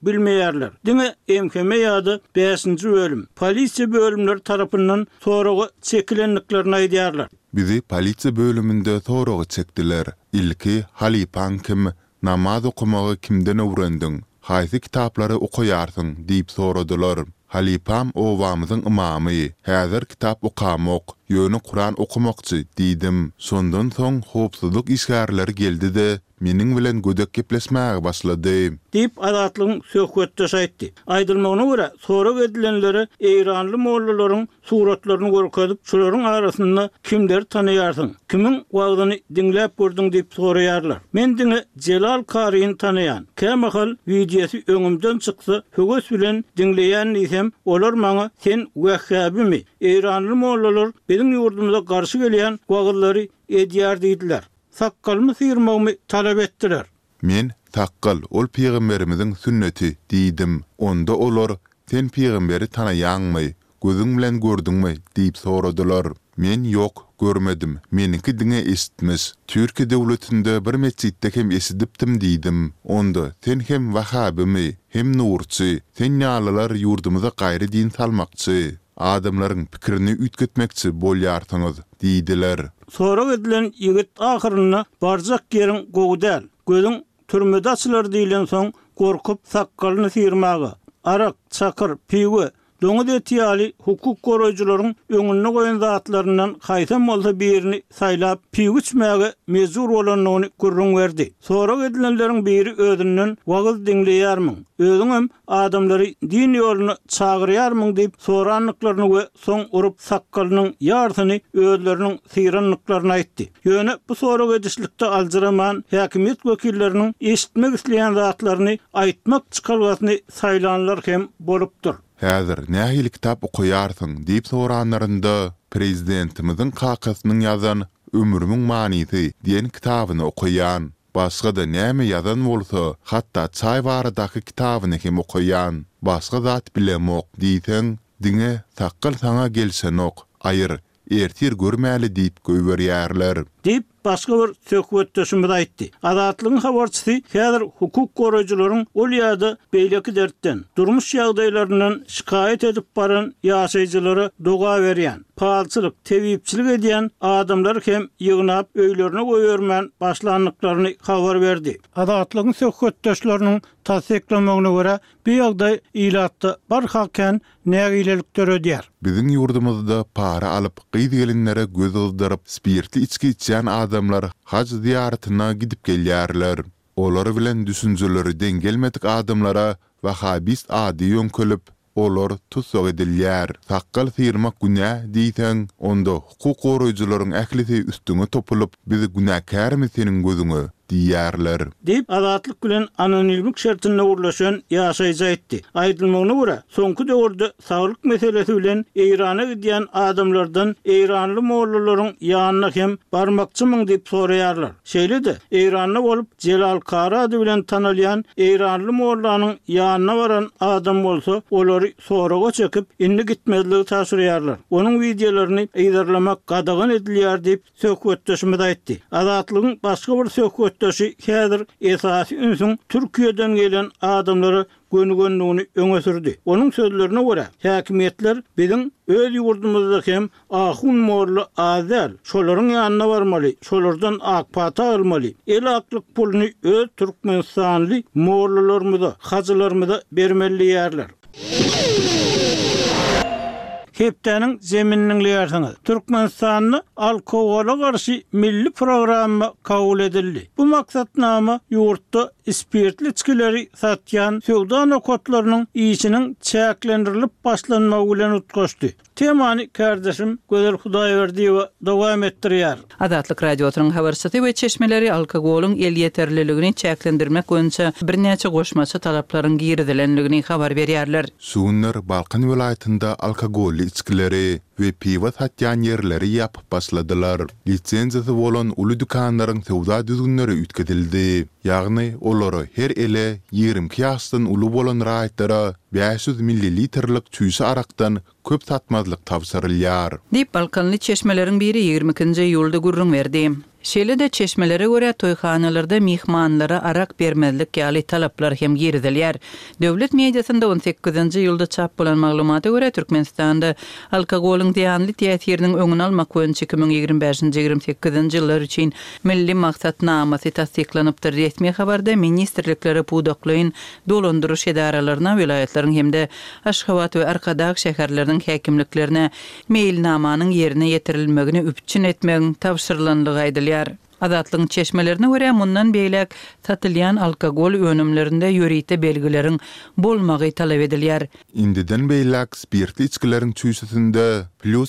bilmeýärler. Diňe emkeme ýady 5-nji bölüm. Polisiýa bölümleri tarapyndan soragy çekilenliklerini aýdýarlar. Bizi polisiýa bölüminde soragy çekdiler. İlki Halipan kim, namaz okumagy kimden öwrendiň? Haýsy kitaplary okuýarsyň diýip soradylar. Halipam owamyzyň imamy, häzir kitap okamak, ýöne Kur'an okumakçy diýdim. Sondan soň howpsuzlyk işgärleri geldi-de meniň bilen gödek gepleşmäge başlady. Diýip Azatlygyň söhbetdeşi aýtdy. Aýdylmagyna görä, sorak edilenleri Eýranly mollalaryň suratlaryny görkezip, şolaryň arasynda kimler tanaýarsyň? Kimiň wagtyny dinläp gördüň diýip soraýarlar. Men diňe Celal Karyny tanaýan. Kämahal videosy öňümden çyksa, höwes bilen dinleýän isem, olar maňa sen wahhabimi? Eýranly mollalar bizim ýurdumyza garşy gelýän wagtlary edýär diýdiler. Sakkalmy sıyırmağımı talep ettiler. Men takkal ol peýgamberimiziň sünneti diýdim. Onda olar sen peýgamberi tanaýanmy, gözüň bilen gördüňmi diýip soradylar. Men ýok, görmedim. Meniki diňe eşitmiş. Türkiýe döwletinde bir mesjidde hem eşidipdim diýdim. Onda sen hem wahhabimi, hem nurçy, sen ýalylar ýurdumyza gaýry din salmakçy, adamlaryň pikirini ütgetmekçi bolýarsyňyz diýdiler. Sorak edilen ýigit ahyrynda barjak ýeriň gowdal, gözüň türmede açylar diýilen soň gorkup sakkalyny sıyırmagy, arak, çakır, piwe, doňuz eti ýaly hukuk goraýjylaryň öňüne goýan zatlaryndan haýsam bolsa birini saýlap piwe içmäge mezur bolanyny görüň berdi. Sorak edilenleriň biri özünden wagyz dinleýärmiň, özüň hem adamlary din ýolyna çagyrýarmyň diýip soranlyklaryny we soň urup sakkalynyň ýarsyny özleriniň syýranlyklaryna aýtdy. Ýöne bu sorak edişlikde aldyraman häkimet wekilleriniň eşitmek isleýän zatlaryny aýtmak çykalgasyny saýlanlar hem bolupdyr. Häzir nähili kitap okuýarsyň diýip soranlarynda prezidentimiziň kakasynyň ýazan Ömrümiň manysy diýen kitabyny okuýan. Başga da näme ýazan bolsa, hatda çay baradaky kitabyny hem okuýan. Başga zat bilemok diýsen, diňe takkal saňa gelsenok, aýyr, ertir görmäli diýip göýberýärler. Diýip başga bir söhbetdeşimiz aýtdy. Azatlygyň habarçysy häzir hukuk goraýjylaryň ol ýa-da beýleki dertten, durmuş ýagdaýlaryndan şikayet edip baran ýaşaýjylary doga berýän, palçylyk, tebipçilik edýän adamlar hem ýygnap öýlerine goýarman başlanlyklaryny habar berdi. Azatlygyň söhbetdeşleriniň tasdiklamagyna görä, bu ýagdaý ilatda barhaken nägilelikler ödýär. Biziň ýurdumyzda para alyp gyýdy gelinlere göz ıldyryp spirtli içki içýän adamlar hac ziyaretina gidip gelýärler. Olar bilen düşünjeleri dengelmedik adamlara wahhabist ady ýönkölüp, olar tutsak edilýär. Takkal sıyırmak günah diýsen, onda hukuk goraýjylaryň ählisi üstüne topulup, bizi günahkärmi seniň gözüňe diýärler. Diýip azatlyk bilen anonimlik şertine urlaşan ýaşaýjy aýtdy. Aýdylmagyna görä, soňky döwürde saglyk meselesi bilen Eýrana gidýän adamlardan Eýranly mollalaryň ýanyna hem barmakçymyň diýip soraýarlar. Şeýle-de Eýranly bolup Celal Kary bilen tanalýan Eýranly mollanyň ýanyna baran adam bolsa, olary soraga çekip inni gitmezligi taşyrýarlar. Onuň videolaryny eýdarlamak gadagyn edilýär diýip söhbetdeşimiz aýtdy. Azatlygyň başga bir söhbet häzir esasy ünsüň Türkiýeden gelen adamlara gönügönlüğünü öňe sürdi. Onun sözlerine görä, häkimetler biziň öz ýurdumyzda hem ahun morlu azal, şolaryň ýanyna barmaly, şolardan akpata almaly. El aklyk puluny öz Türkmenistanly morlularymyza, hajylarymyza bermeli ýerler. Hepdeniň zemininiň ýersiňiz. Türkmenistanyň alkogola garşy milli programy kabul edildi. Bu maksatnama ýurtda spirtli içkileri satýan söwda nokatlarynyň işiniň çäklendirilip başlanmagy bilen utgaşdy. Temany kardeşim Gözel Hudaýberdiýew dowam etdirýär. Azatlyk radiosynyň habarçysy we çeşmeleri alkogoluň el ýeterliligini çäklendirmek boýunça birnäçe goşmaçy talaplaryň giridilenligini habar berýärler. Suwunlar Balkan welaýatynda alkogolly içkileri we piwa satýan ýerleri ýapyp başladylar. Lisenziýasy bolan uly dükanlaryň sowda düzgünleri ütkedildi. Ýagny olary her ele 20 ýaşdan uly bolan raýatlara 500 millilitrlik çüýsü arakdan köp satmazlyk tawsyrylýar. Diýip Balkanly çeşmeleriň biri 22-nji ýylda gurrun berdi. Şeýle de çeşmelere göre toýhanalarda mihmanlara arak bermezlik ýaly talaplar hem girdilýär. Döwlet mediasynda 18-nji ýylda çap bolan maglumata göre Türkmenistanda alkogoluň ziyanly täsiriniň öňüni almak boýunça 2025-28-nji ýyllar üçin milli maksatnamasy tasdiklanypdyr. Resmi habarda ministrlikleri pudaklaýyn dolandyryş edaralaryna vilayetlaryň hemde Aşgabat we Arkadag şäherleriniň häkimliklerine meýilnamanyň ýerine ýetirilmegini üpçün etmegiň tapşyrylandygy aýdylýar. Azatlyň çeşmelerine göre mundan beýlek satylýan alkogol önümlerinde ýörite belgileriň bolmagy talap edilýär. Indiden beýlek spirtli içkileriň çüýsüsinde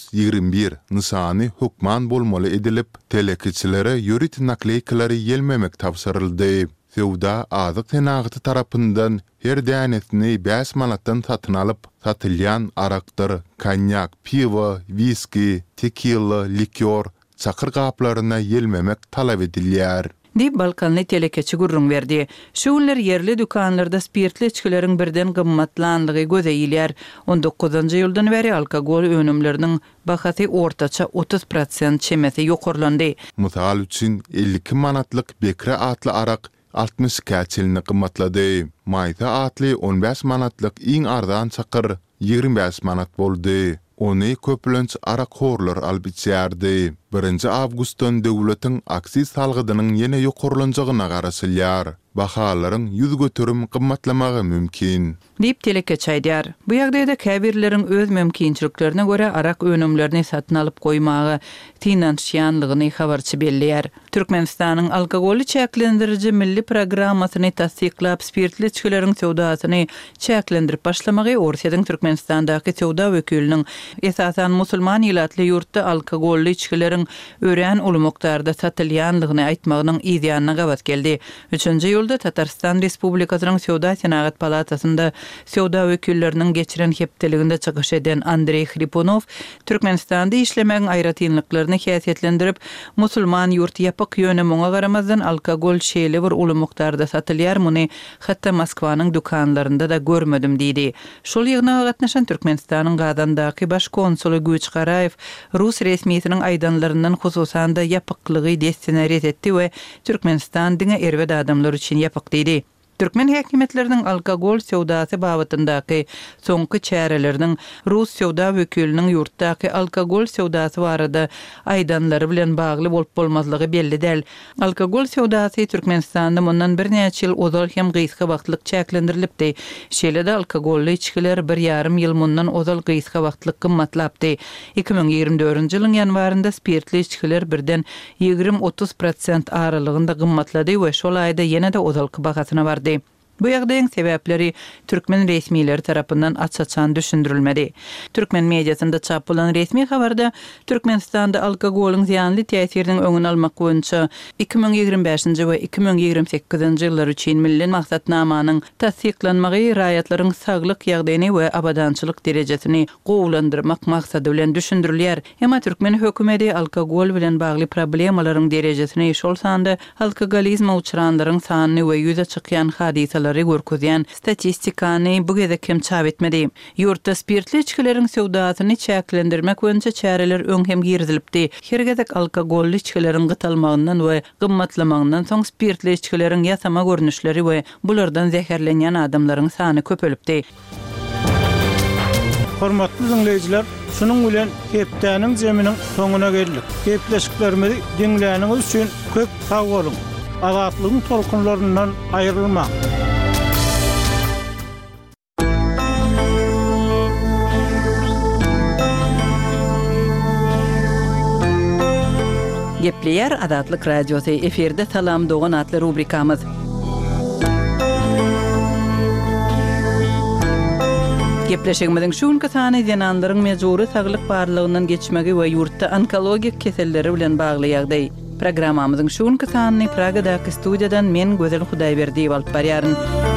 +21 nysany hukman bolmaly edilip, telekiçilere ýörit nakleykalary ýelmemek tapşyryldy. Sewda azyk tenagyty tarapyndan her dänesini 5 manatdan satyn alyp satylýan araklar, konyak, piwo, viski, tekila, likör, çakır gaplaryna ýelmemek talap edilýär. Dip Balkanly telekeçi gurrun berdi. Şuňlar yerli dükanlarda spirtli içkileriň birden gymmatlandygy gözeýilýär. 19-njy ýyldan beri alkogol önümleriniň bahasy ortaça 30% çemesi ýokurlandy. Mysal üçin 52 manatlyk Bekre atly arak 60 käçilini gymmatlady. Mayta atly 15 manatlyk iň arzan çakır 25 manat boldy. Ony köplenç arakhorlar alyp içýärdi. 1 awgustdan döwletiň aksiz salgydynyň ýene ýokurlanjagyna garaşylýar. Bahalaryň ýüz götürüm gymmatlamagy mümkin. Dip telekeçi aýdýar. Bu ýagdaýda käbirleriň öz mümkinçiliklerine göre arak önümlerini satyn alyp goýmagy finansiýanlygyny habarçy belliýär. Türkmenistanyň alkogoly çäklendiriji milli programmasyny tasdiklap spirtli içkileriň sewdasyny çäklendirip başlamagy Orsiýadyň Türkmenistandaky sewda wekiliniň esasan musulman ýylatly ýurtda alkogoly içkileriň örän uly mokdarda satylýanlygyny aýtmagynyň ýa-da gabat geldi. 3-nji ýylda Tatarstan Respublikasynyň Sewda Senagat Palatasynda sewda wekilleriniň geçiren hepdeliginde çykyş eden Andrey Hriponov Türkmenistanda işlemegiň aýratynlyklaryny häsiýetlendirip, musulman ýurt ýapyk ýönemeňe garamazdan alkogol şeýle bir uly mokdarda satylýar, muny hatda Moskwanyň dukanlarynda da görmedim diýdi. Şol ýygyna gatnaşan Türkmenistanyň Gazandaky baş konsuly Güç Garayev Rus resmiýetiniň aýdanlaryndan hususan da ýapyklygy destinariýet etdi we Türkmenistan diňe erwed adamlar üçin ýapyk diýdi. Türkmen häkimetleriniň alkogol sewdasy babyndaky soňky çäreleriniň Rus sewda wekiliniň ýurtdaky alkogol sewdasy barada aýdanlary bilen bagly bolup bolmazlygy belli däl. Alkogol sewdasy Türkmenistanda mundan bir näçe ýyl ozal hem gysga wagtlyk çäklendirilipdi. Şeýle-de alkogolly içkiler 1,5 ýyl mundan ozal gysga wagtlyk gymmatlapdy. 2024-nji ýylyň ýanwarynda spirtli içkiler birden 20-30% aralygynda gymmatlady we şol aýda ýene-de ozalky bahasyna bardy. Bu ýagdaýyň sebäpleri türkmen resmiýetleri tarapyndan açaçan düşündirilmedi. Türkmen mediasynda çap bolan resmi habarda Türkmenistanda alkogoluň ziyanly täsiriniň öňüni almak boýunça 2025-nji we 2028-nji ýyllar üçin milli maksatnamanyň tasdiklanmagy raýatlaryň saglyk ýagdaýyny we abadançylyk derejesini gowlandyrmak maksady bilen düşündirilýär. Emma türkmen hökümeti alkogol bilen bagly problemalaryň derejesini şol sanda alkogolizma uçuranlaryň sanyny we ýüze çykýan hadisalar görkezýän statistikany bu gede kim çap etmedi. Ýurtda spirtli içkileriň sewdasyny çäklendirmek boýunça çäreler öň hem girdilipdi. Hergedek alkogolly içkileriň gytalmagyndan we gymmatlamagynyň soň spirtli içkileriň ýasama görnüşleri we bulardan zeherlenýän adamlaryň sany köpelipdi. Hormatly dinleyijiler, şunuň bilen hepdäniň jeminiň soňuna geldik. Gepleşiklerimizi dinläniňiz üçin köp sag bolun. Azatlygyň tolkunlaryndan aýrylma. Gepleýär Azatlyk radiosy eferde salam dogan atly rubrikamyz. Gepleşigimiziň şuňky sany ýananlaryň mejbury saglyk barlygyndan geçmegi we ýurtda onkologik keselleri bilen bagly ýagdaý. Programmamyzyň şuňky sanyny Pragadaky studiýadan men Gözel Hudaýberdiýew alyp barýaryn.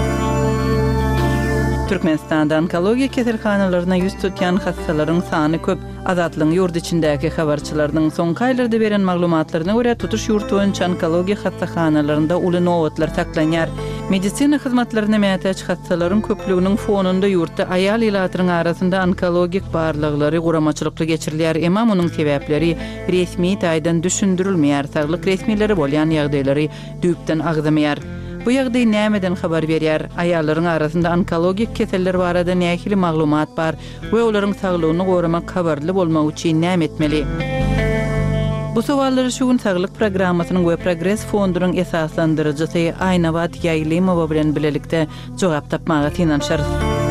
Türkmenistanda onkologiya keselhanalaryna ýüz tutýan hastalaryň sany köp. Azatlyň ýurt içindäki habarçylarynyň soňky aýlarda beren maglumatlaryna görä tutuş ýurt boýunça onkologiya hastahanalaryna uly nowatlar saklanýar. Medisina hyzmatlaryna mätäç hastaların köplüğünün fonunda ýurtda aýal ilatyryň arasynda onkologik barlyklary guramaçylykly geçirilýär. Emma munyň sebäpleri resmi taýdan düşündirilmeýär. Saglyk resmileri bolýan ýagdaýlary düýpden agdamaýar. Bu ýagdaý nämeden habar berýär? Aýallaryň arasynda onkologik keseller barada nähili maglumat bar we olaryň saglygyny goramak habarly bolmak üçin näme etmeli? Bu sowallary şu gün Saglyk programmasynyň we Progress fondunyň esaslandyrjysy Aýnawat Ýaýlymowa bilen bilelikde jogap tapmaga tinanşarys.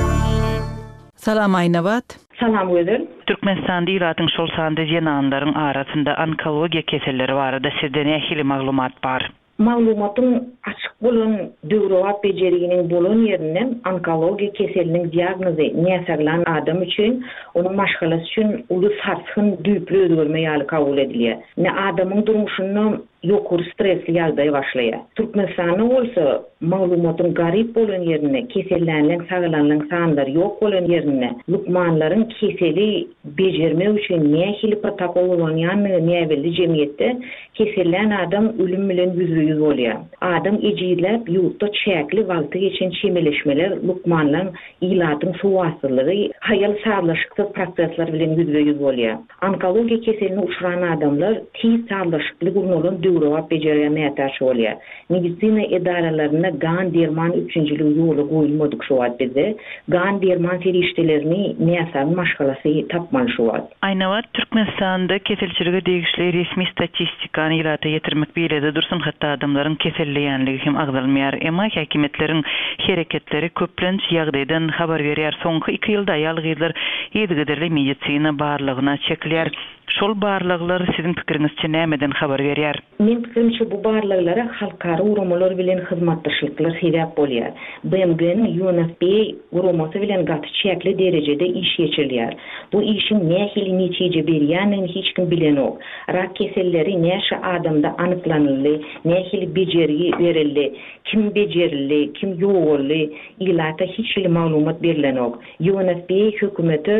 Salam Aýnawat. Salam Özer. Türkmenistanda ýylatyň şol sanda ýananlaryň arasynda onkologiýa keselleri barada sizde nähili maglumat bar? Maglumatın açık bolan döwrewap bejeriginiň bolan ýerinden onkologiýa keseliniň diagnozy näsaglan adam üçin onuň maşgalası üçin uly sarsyn düýpli özgörme ýaly kabul edilýär. Ne adamyň durmuşyny ýokary stresli ýaldaý başlaýar. Türkmenistanda bolsa maglumatyn garip bolan ýerine kesellänleň saglanlaryň sanlary ýok bolan ýerine lukmanlaryň keseli bejerme üçin nähili protokol bolýanyny näbelli jemgyýetde kesellän adam ölüm bilen yüz bolýar. Adam ejizläp ýurtda çäkli wagty geçen çemeleşmeler lukmanlaryň ilatyň suwaslygy haýal sağlaşykly prosesler bilen yüz bolýar. Onkologiýa keseline uçuran adamlar tiz sağlaşykly gurnulan döwrewap bejerýän nätaş bolýar. Medisina edaralaryna gan derman üçinjili ýoly goýulmadyk şu wagtda. Gan derman serişdelerini näsal maşgalasy tapmaly şu wagt. Aýnawat Türkmenistanda keselçiligi degişli resmi statistikany ýylata ýetirmek beýlede dursun hatda adamlaryň keselleýänligi hem agdalmaýar. Emma häkimetleriň hereketleri köplenç ýagdaýdan habar berýär. Soňky 2 ýylda aýal gyzlar ýedigiderli medisina barlygyna çekilýär. Şol barlyklar siziň pikiriňizçe nämeden habar berýär? Men pikirimçe bu barlyklara halkara uramalar bilen hyzmatdaşlyklar sebäp bolýar. BMG'nin UNFP uramasy bilen gaty çäkli derejede iş geçirilýär. Bu işin nähili netije berýänini hiç kim bilenok. Rak keselleri näşe adamda anyklanyldy, nähili bejerigi berildi, kim bejerildi, kim ýogurly, ilata hiç bir maglumat berilenok. UNFP hökümeti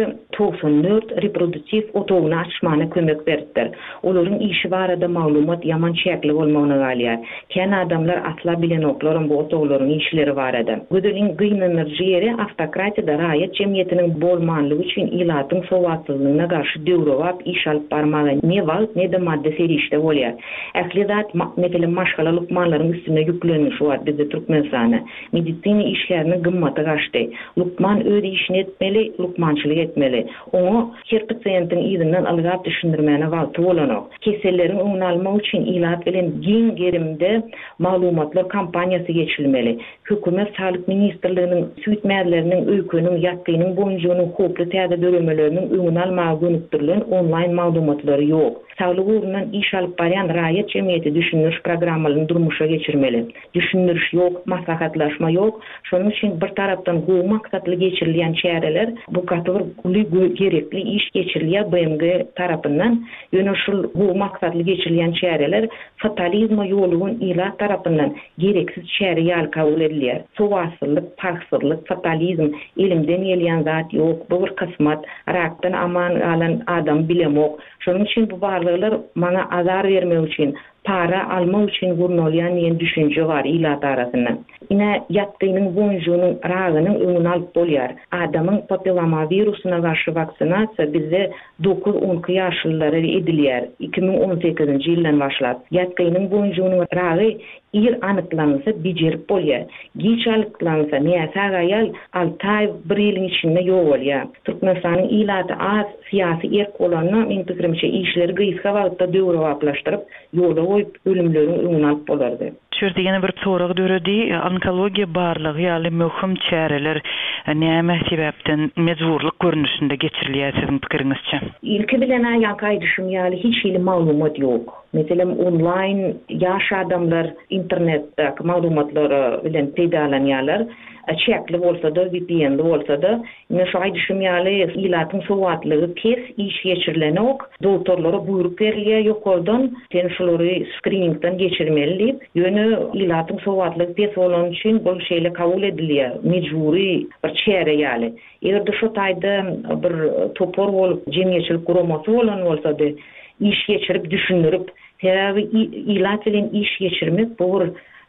94 reproduktiv otoguna açmany kömek berdiler. Olaryň işi barada maglumat ýaman çäkli bolmagyna galýar. Ken adamlar atla bilenoklar bu otoglaryň işleri barada. Gödeliň gynanyr jeri автократияда raýat jemgyýetiniň bolmanlygy üçin ilatyň sowatsyzlygyna garşy döwrewap iş alyp barmagy ne wagt ne de madde serişde bolýar. Ählidat meselem maşgala lukmanlaryň üstüne ýüklenmiş wagt bizde Türkmenistanda. Medisina işlerini gymmaty gaşdy. Lukman öz işini etmeli, lukmançylyk etmeli. Oňa her pasientin ýygynyň algap düşündirmäne wagty bolanok. Keselleriň öňüni almak üçin ilat bilen giň gerimde maglumatlar kampaniýasy geçirilmeli. Hökümet Sağlyk Ministrliginiň süýtmäleriniň öýküniň ýatgynyň boýunja hoply täze döremeleriniň öňüni almagy gönükdirilen onlaýn maglumatlary ýok. Sağlyk urundan iş alyp barýan raýat jemgyýeti düşündiriş programmalyny durmuşa geçirmeli. Düşündiriş ýok, maslahatlaşma ýok. Şonuň üçin bir tarapdan gowy maksatly geçirilýän çäreler bu gatyr gerekli iş geçirilýär BMG tarapyndan. Ýöne şol gowy maksatly geçirilýän çäreler fatalizma ýolugyň ila tarapyndan gereksiz çäre ýaly kabul edilýär. Sowaslyk, parksızlyk, fatalizm, ilimden gelýän zat ýok. Bu bir kısmat, rakdan aman alan adam bilemok. Şonuň üçin bu barlyklar mana azar bermek üçin, para almak üçin gurnolýan ýen düşünje bar ilat arasynda. Ine ýatgynyň boýunjunyň ragynyň öňüni alyp bolýar. Adamyň papilloma virusyna garşy vaksinasiýa bizde 9-10 ýaşlylary edilýär. 2018-nji ýyldan başlap. Ýatgynyň boýunjunyň ragy ir anyklansa bejerip bolýar. Giç anyklansa näse aýal 6 ay 1 ýylyň içinde ýok bolýar. Türkmenistanyň ilaty az syýasy erk bolanyna men pikirimçe işleri gysga wagtda döwrewaplaşdyryp ýola goýup ölümleriň öňüni alyp bolardy. Şurada ýene bir sorak döredi, onkologiýa barlygy ýaly möhüm çäreler näme sebäpden mejburlyk görnüşinde geçirilýär siziň pikiriňizçe? Ilki bilen aýak aýdyşym ýaly hiç bir maglumat ýok. Meselem online ýaş adamlar internetde maglumatlary bilen peýdalanýarlar. Çäkli bolsa da, VPN bolsa da, ine şu aýdyşym ýaly ilatyň sowatlygy pes iş geçirilenok, doktorlara buyruk berilýär ýokardan, sen şolary screeningden geçirmeli. Ýöne ilatyň sowatlygy pes bolan üçin bu şeýle kabul edilýär. Mejburi bir çäre ýaly. Eger de şu taýda bir topor bolup jemgyýetçilik guramasy bolan bolsa da, iş geçirip düşündirip, sebäbi ilat bilen iş geçirmek bu bir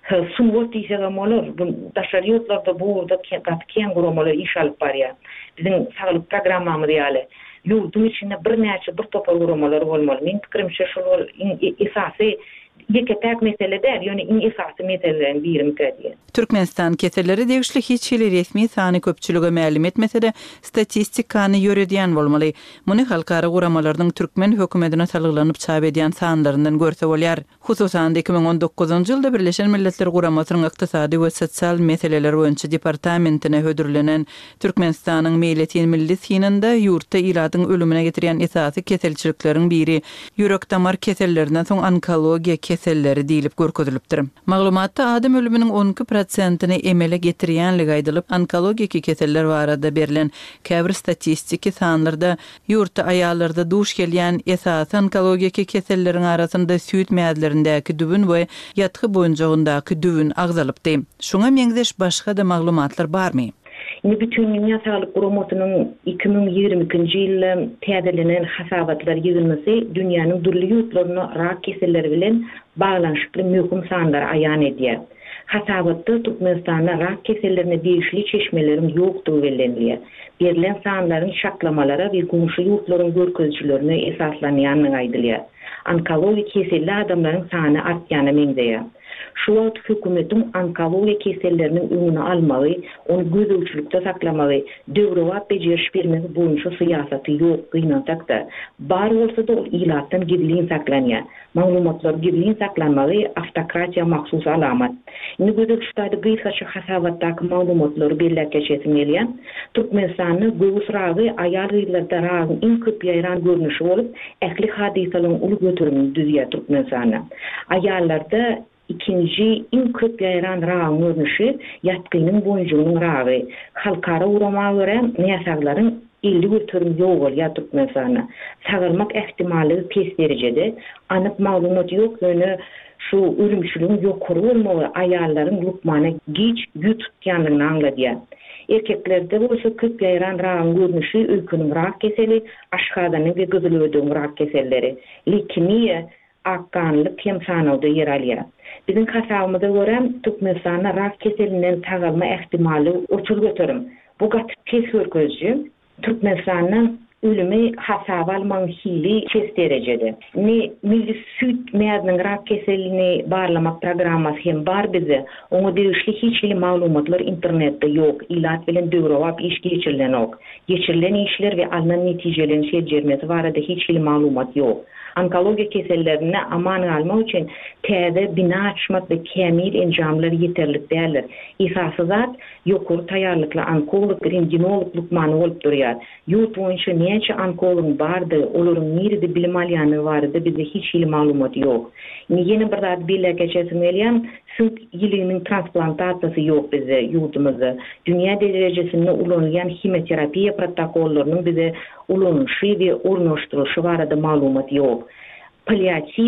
Sunwot diýsegem bolar. Bu daşariyotlarda buurda gatken gurumalar iş alyp barýar. Biziň saglyk programmamyz ýaly. Ýurdun içinde bir näçe bir topar gurumalar bolmaly. Men pikirimçe şol esasy ýeketäk meseleler, ýöne iň esasy meselelerin birimi diýer. Türkmenistan keselleri degişli hiç hili resmi sany köpçülüge ma'lum etmese-de statistikany ýöredýän bolmaly. Muny halkara guramalardyň türkmen hökümetine salyglanyp çap edýän sanlaryndan görse bolýar. Hususan 2019-njy ýylda Birleşen Milletler Guramasynyň ykdysady we sosial meseleler boýunça departamentine hödürlenen Türkmenistanyň Meýletin milli synynda ýurtda iladyň ölümine getirýän esasy keselçilikleriň biri ýürek damar kesellerinden soň onkologiýa keselleri diýilip görkezilipdir. Maglumatda adam ölüminiň 12%-ni emele getirýänligi aýdylyp, onkologik keseller barada berilen käbir statistiki sanlarda ýurtda aýallarda duş gelýän esasy onkologik keselleriň arasynda süýt mädlerindäki dübün we ýatgy boýunjagyndaky dübün agzalypdy. Şoňa meňzeş başga da maglumatlar barmy? Bütün Dünya Sağlık Guramasynyň 2022-nji ýylda täzelenen hasabatlar ýygynmasy dünýäniň durly ýurtlaryna rak keselleri bilen baglanşykly möhüm sanlar aýan edýär. Hasabatda Türkmenistanda rak kesellerine degişli çeşmeleriň ýokdugy bellenilýär. Berilen sanlaryň şaklamalara we gumşy ýurtlaryň görkezçilerine esaslanýanyny aýdylýar. Onkologik keselli adamlaryň sany artýany meňzeýär. Şu wagt hökümetiň onkologiya keselleriniň öňüne almagy, onu gözüçlükde saklamagy, döwrewap bejeriş bermegi boýunça syýasaty ýok gynantakda. Bar bolsa da ilatdan gizlin saklanýar. Maglumatlar gizlin saklanmagy автokratiýa mahsus alamat. Indi gözüçlükde gyýsaçy hasabatdaky maglumatlar belläp geçesim gelýär. Türkmenistanyň göwüs ragy aýal ýyllarda ragyň iň köp ýaýran görnüşi bolup, ähli hadisalaryň uly götürümini düzýär Türkmenistanda. Aýallarda ikinci iň köp ýaýran ragyň görnüşi ýatgynyň boýunjugynyň ragy. Halkara urama göre näsaglaryň 50 götürüm ýok bolýar Türkmenistanda. Sagalmak ähtimaly pes derejede, anyk maglumat ýok, ýöne şu ölümçülüğün ýokary bolmagy aýallaryň lukmana giç ýut tutýanlygyny angladýar. Erkeklerde bolsa köp ýaýran ragyň görnüşi öýküniň rak keseli, aşgadanyň we gyzylöwdüň rak keselleri, leukemiýa, akkanlyk hem sanawda yer alýar. Biziň hasabymyza görä Türkmenistanda rak keselinden tagalma ähtimaly uçur götürüm. Bu gatyp pes görkezji Türkmenistanyň ölümi hasaba almaň hili kes derejede. Milli süt mädiniň rak keselini barlamak programmasy hem bar bize. Oňa degişli hiç hili maglumatlar internetde ýok. Ilat bilen döwrewap iş geçirilen ok. Geçirilen işler we alınan netijelerini şerjermesi barada hiç hili maglumat ýok. Onkologiya kesellerine aman almak üçin täze bina açmak ve kemil enjamlar yeterlik däler. Esasy zat ýokary taýýarlykly onkolog, renginolog lukmany bolup durýar. Ýurt boýunça näçe onkolog bardy, olaryň nerede bilim alýany bardy, bizde hiç hili maglumat ýok. Ýene bir zat belläp geçesim gelýär, süt ýylynyň transplantasiýasy ýok bizde ýurtymyzda. Dünýä derejesinde ulanýan hemoterapiýa protokollarynyň bize ulanışı ve ornaştırılışı barada maglumat ýok. Paliativ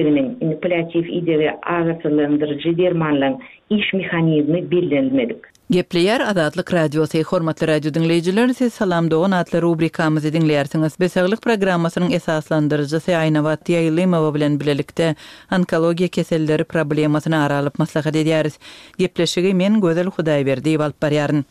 idewi agatslandyrjy dermanlaryň iş mehanizmi bellenilmedi. Gepleýär Azatlyk Radiosu, hormatly radio dinleýijiler, siz salam dogan atly rubrikamyzy dinleýärsiňiz. Besaglyk programmasynyň esaslandyrjysy Aýnawat Ýaýlymowa bilen bilelikde onkologiya keselleri problemasyny aralyp maslahat edýäris. Gepleşigi men Gözel Hudaýberdi alyp barýaryn.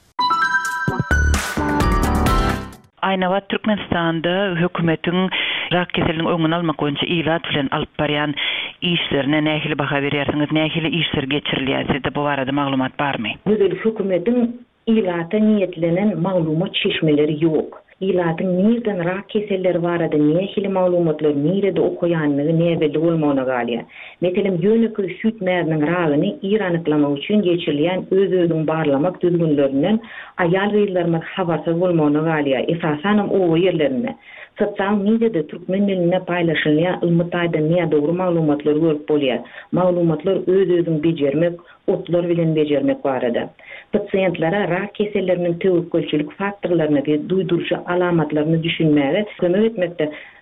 Aýnawat Türkmenistanda hökümetiň rak keseliniň öňüni almak boýunça ilat bilen alyp barýan işlerine nähili baha berýärsiňiz, nähili işler geçirilýär? Sizde bu barada maglumat barmy? Gözel hökümetiň ilata niýetlenen maglumat çeşmeleri ýok. Ilatyň nerden rak keselleri barada nähili maglumatlar nerede okuýanlygy näbede bolmagyna galýar. Meselem ýönekli süt mädiniň ragyny iranyklamak üçin geçirilýän öz-özüň barlamak düzgünlerinden aýal ýyllarymyz habarsız bolmagyna galýar. Esasanam o ýerlerine. Sosyal medyada türkmen diline paýlaşylýan ılmytaýda näme dogry maglumatlar görüp bolýar. Maglumatlar öz-özüň bejermek, otlar bilen bejermek barada. Pasientlara rak keselleriniň tewekkelçilik faktorlaryny we duýdurjy alamatlaryny düşünmäge kömek etmekde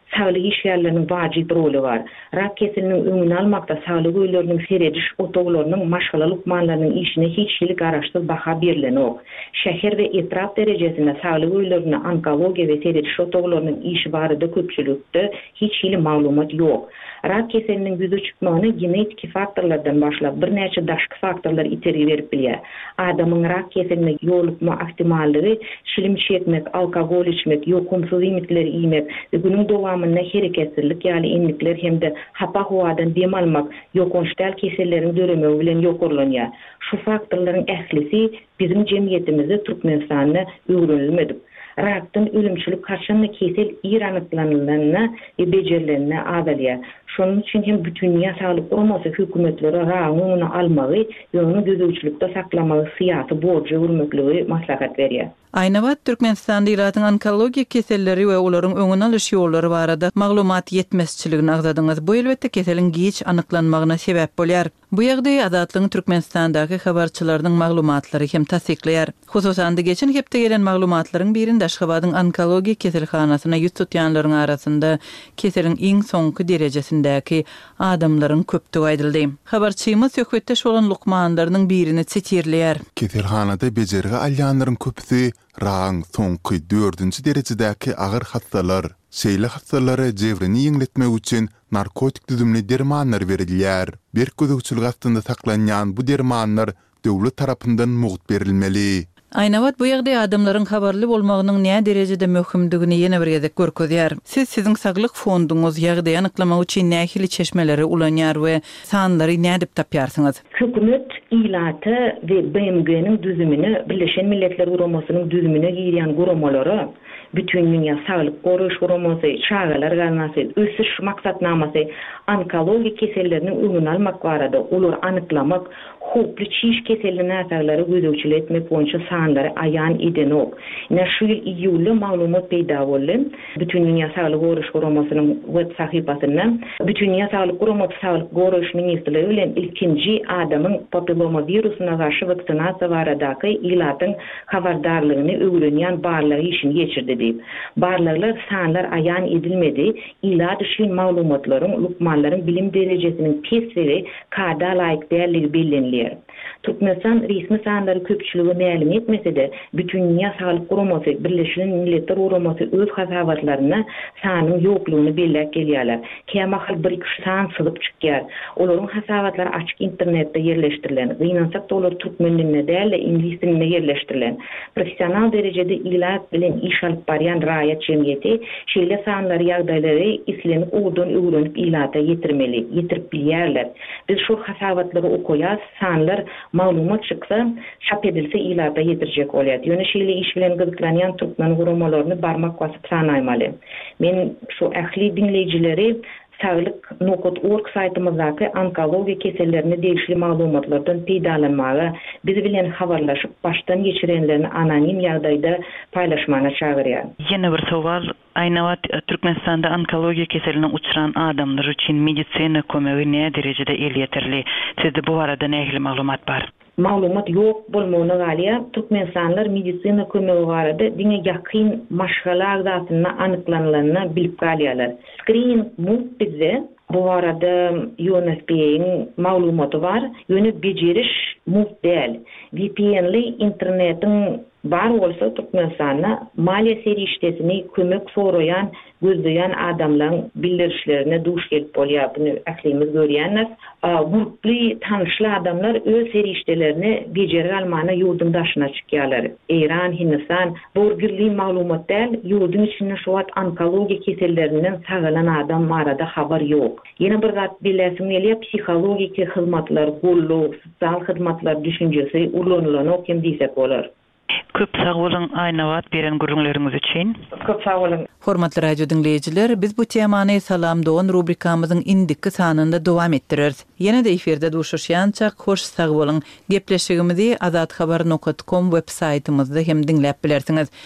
sağlyk işgärleriniň wajyp roli bar. Rak keseliniň öňüni almakda sağlyk öýleriniň serediş otoglarynyň maşgala lukmanlarynyň işine hiç hilik araşdyryp baha berilenok. Şäher we etraf derejesinde sağlyk öýlerine onkologiýa we serediş otoglarynyň işi barada köpçülükde hiç hili maglumat ýok. Rak keseliniň güýde çykmagyny genetik faktorlardan başlap bir näçe daşky faktorlar iteri berip bilýär. Adamyň rak keseline ýolukma ihtimalleri şilim çekmek, alkogol içmek, ýokumsuz iýmitleri iýmek we günüň dowamyna hereketsizlik ýaly inlikler hemde hapa howadan dem almak ýokunçdal keselleriň döremegi bilen ýokurlanýar. Şu faktorlaryň ählisi bizim jemgyýetimizde Türkmenistanda öwrenilmedi. Raktın ölümçülük karşınlı kesel iranıklanılarına ve becerilerine adalya. Şunun için hem bütün dünya sağlık olması hükümetleri rağını almağı ve onu gözüçülükte saklamağı siyasi borcu vurmaklığı maslahat veriyor. Aynawat Türkmenistanda ýaratyň onkologiýa keselleri we olaryň öňüne alyş ýollary barada maglumat ýetmezçiligini agzadyňyz. Bu elbetde keseliň giç anyklanmagyna sebäp bolýar. Bu ýagdaý adatlyň Türkmenistandaky habarçylarynyň maglumatlary hem tasdikleýär. Hususan da geçen hepde gelen maglumatlaryň birinde Aşgabatyň onkologiýa keselhanasyna ýüz tutýanlaryň arasynda keseliň iň soňky derejesindäki adamlaryň köpdigi aýdyldy. Habarçymyz söhbetdeş bolan lukmanlarynyň birini çetirleýär. Keselhanada bejerige alýanlaryň köpüsi raň soňky 4-nji derejedäki agyr hastalar, şeýle hastalary jebrini ýeňletmek üçin narkotik düzümli dermanlar berilýär. Bir gözükçülük astynda saklanýan bu dermanlar döwlet tarapyndan mugt berilmeli. Aynawat bu ýagdaý adamlaryň habarly bolmagynyň näme derejede möhümdigini ýene bir ýerde görkezýär. Siziň saglyk fonduňyz ýagdaý anyklamak üçin nähili çeşmeleri ulanýar we sanlary näde tapýarsyňyz? Hökümet ilaty we BMG'niň düzümini Birleşen Milletler Guramasynyň düzümine girýän guramalary bütün dünya sağlık goruş guramasy, çağalar garnasy, ösüş maksatnamasy, onkologiýa keselleriniň öňüni almak barada olary anyklamak, hoply çiş keselleriniň äsarlary gözegçilik etmek boýunça sanlary aýan edenok. Näme şu ýyl iýulda maglumat peýda boldy. Bütün dünya sağlyk goruş guramasynyň web sahypasynda bütün dünya sağlyk guramasy sağlyk goruş ministrligi bilen ilkinji adamyň papilloma virusyna garşy vaksinasiýa baradaky ilatyň habardarlygyny öwrenýän barlary işini geçirdi diýip. Barlarlar sanlar aýan edilmedi. Ilat üçin maglumatlaryň, lukmanlaryň bilim derejesiniň pesleri kada laýyk dälligi bellenilýär. Türkmenistan resmi sanlary köpçüligi ma'lum etmese-de, bütün dünya sağlyk guramasy, Birleşen Milletler Guramasy öz hasabatlaryna sanyň ýoklugyny belläp gelýärler. Käme hal bir iki san sygyp çykýar. Olaryň hasabatlary açyk internetde ýerleşdirilen, gynansak da olar türkmen diline däl, ingilis diline ýerleşdirilen. Professional derejede ilat bilen iş alyp barýan raýat jemgyýeti şeýle sanlary ýagdaýlary islenip odan öwrenip ilata ýetirmeli, ýetirip bilýärler. Biz şu hasabatlary okuýas, sanlar maglumat çyksa, çap edilse ilata ýetirjek bolýar. Ýöne şeýle iş bilen gyzyklanýan türkmen guramalaryny barmak basyp sanaýmaly. Men şu ähli dinleýijileri sağlyk.org saytymyzdaky onkologiýa kesellerini degişli maglumatlardan peýdalanmagy, biz bilen habarlaşyp baştan geçirenlerini anonim ýagdaýda paýlaşmagyna çagyrýar. Ýene bir sowal, Aynawat Türkmenistanda onkologiýa keseline uçuran adamlar üçin medisina kömegi näme derejede elýetirli? Sizde bu barada nähili maglumat bar? Maglumat ýok bolmagyna galýa, türkmenistanlar medisina kömegi barada diňe ýakyn maşgala agzatyny anyklanylaryny bilip galýarlar. Screening bizde bu arada UNFPA'nın maglumaty bar, ýöne beceriş muhtel. VPN'li internetin bar bolsa Türkmenistanda maliýe serişdesini kömek soraýan, gözleýän adamlaryň bildirişlerine duş gelip bolýar. Bunu ählimiz görýänler. Gruply tanışly adamlar öz serişdelerini beceri almana ýurdun daşyna çykýarlar. Iran, Hindistan, borgirli maglumatlar ýurdun içinde şu wagt onkologiýa kesellerinden sagalan adam arada habar ýok. Ýene bir zat biläsiňeli psihologik hyzmatlar, golluk, sosial hyzmatlar düşünjesi ulanylan hem diýsek bolar. Köp sag bolun Aynawat beren gurulmaryňyz üçin. Köp sag bolun. Hormatly radio dinleýijiler, biz bu temany salam dogan rubrikamyzyň indiki sanynda dowam etdireriz. Ýene-de eferde duşuşýança hoş sag bolun. Gepleşigimizi azathabar.com web saytymyzda hem dinläp bilersiňiz.